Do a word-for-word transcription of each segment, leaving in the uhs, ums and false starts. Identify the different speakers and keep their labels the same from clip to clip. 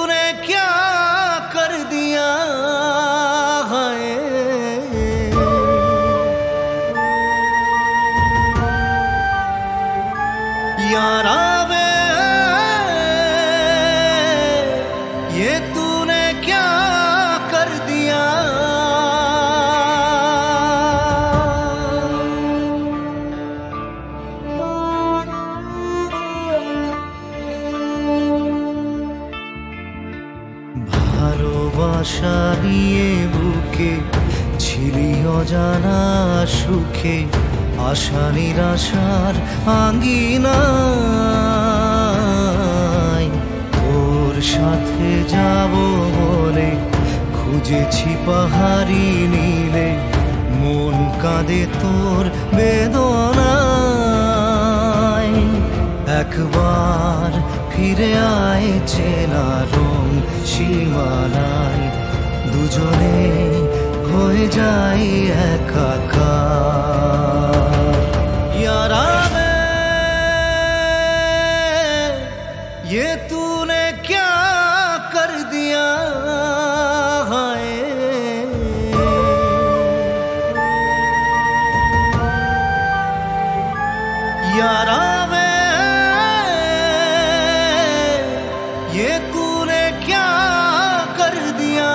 Speaker 1: तूने क्या कर दिया है यारा वे, ये तूने क्या कर दिया। ভালোবাসা নিয়ে বুকে ছিলি অজানা সুখে, আশা নিরাশার আঙ্গিনায় তোর সাথে যাব বলে খুঁজেছি পাহাড়ি নীলে, মন কাঁদে তোর বেদনায়। একবার ফিরে আয় চেনা রং সীমানায়, দুজনে হয়ে যাই একাকার। यारा वे, ये तूने क्या कर दिया है यारा वे, ये तूने क्या कर दिया।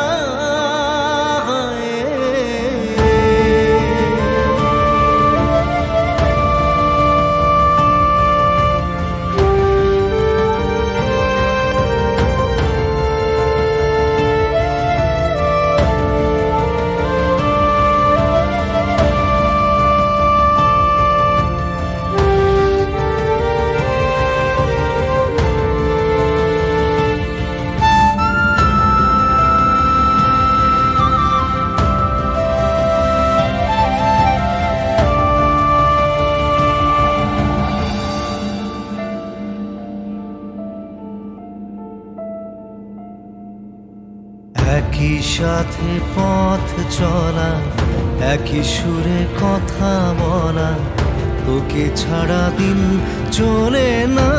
Speaker 1: একই সাথে পথ চলা, একই সুরে কথা বলা, তোকে ছাড়া দিন চলে না।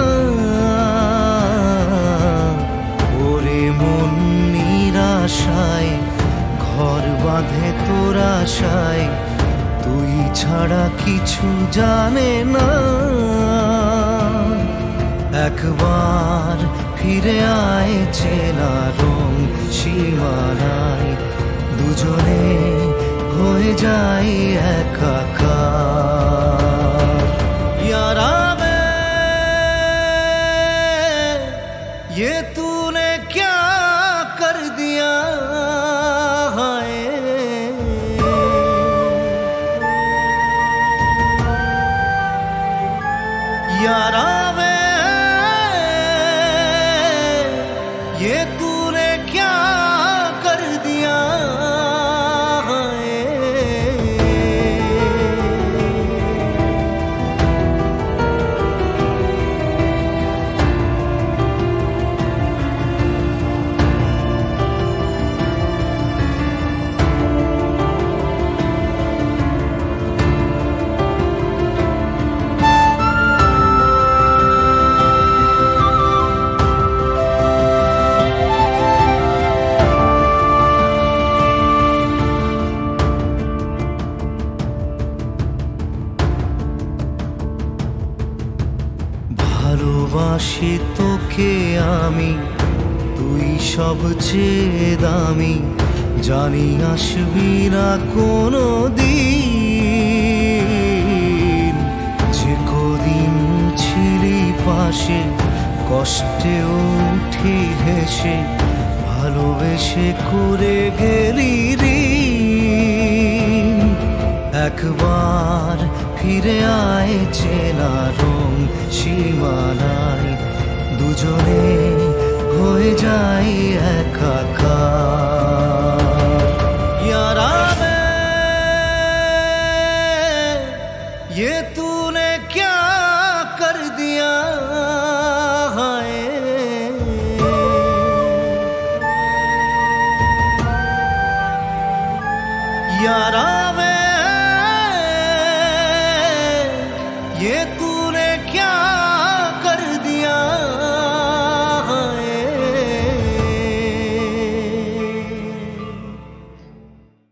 Speaker 1: ওরে মন নিরাশায় ঘর বাঁধে তোর আশায়, তুই ছাড়া কিছু জানে না। একবার ফিরে আয় চেনা রং সীমানায়, দুজনে হয়ে যাই একাকার। यारा वे, ये तूने क्या कर दिया है यारा वे, ये तूने क्या कर दिया है। ভালোবাসি তোকে আমি, তুই সবচেয়ে দামি, জানি আসবি না কোনো দিন। যে কদিন ছিলি পাশে কষ্টে উঠি হেসে, ভালোবেসে করে গেলি ঋণ। একবার ফিরে আয় চেনা রং সীমানায়, দুজনে হয়ে যাই একাকার। यारा वे, ये तूने क्या कर दिया है यारा